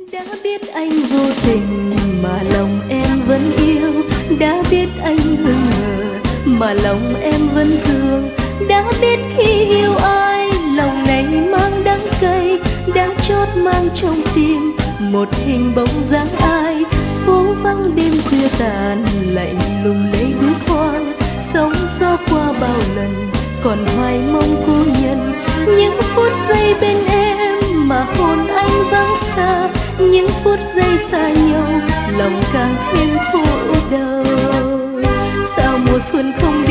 Đã biết anh vô tình mà lòng em vẫn yêu, đã biết anh hững hờ mà lòng em vẫn thương, đã biết khi yêu ai lòng này mang đắng cay, đã chót mang trong tim một hình bóng dáng ai. Phố vắng đêm khuya tàn lạnh lùng lấy bước hoang, sóng gió qua bao lần còn hoài mong cô nhân. Những phút giây bên em mà hồn anh vắng xa, những phút giây xa nhau lòng càng thêm khổ đau. Sao mùa xuân không